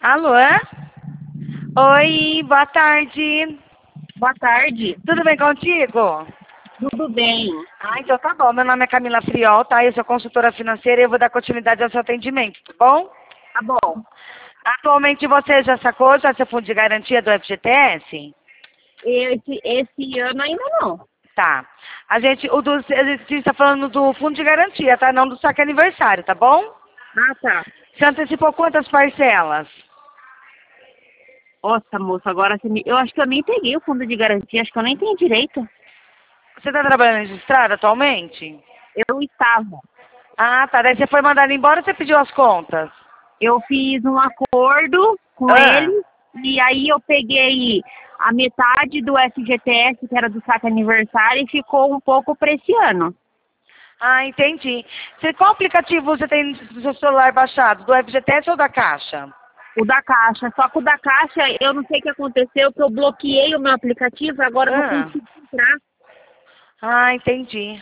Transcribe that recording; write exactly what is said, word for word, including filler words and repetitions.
Alô? Oi, boa tarde. Boa tarde. Tudo bem contigo? Tudo bem? Ah, então tá bom. Meu nome é Camila Friol, tá? Eu sou consultora financeira e eu vou dar continuidade ao seu atendimento, tá bom? Tá bom. Atualmente você já sacou já seu fundo de garantia do F G T S? Esse, esse ano ainda não. Tá. A gente, o do, a gente está falando do fundo de garantia, tá? Não do saque aniversário, tá bom? Ah, tá. Você antecipou quantas parcelas? Nossa, moça, agora você me... Eu acho que eu nem peguei o fundo de garantia, acho que eu nem tenho direito. Você tá trabalhando registrado atualmente? Eu estava. Ah, tá. Daí você foi mandado embora ou você pediu as contas? Eu fiz um acordo com Ah. ele e aí eu peguei a metade do F G T S, que era do saque aniversário, e ficou um pouco para esse ano. Ah, entendi. Você, qual aplicativo você tem no seu celular baixado? Do F G T S ou da Caixa? O da Caixa. Só que o da Caixa, eu não sei o que aconteceu, que eu bloqueei o meu aplicativo e agora eu não Ah. consigo entrar. Ah, entendi.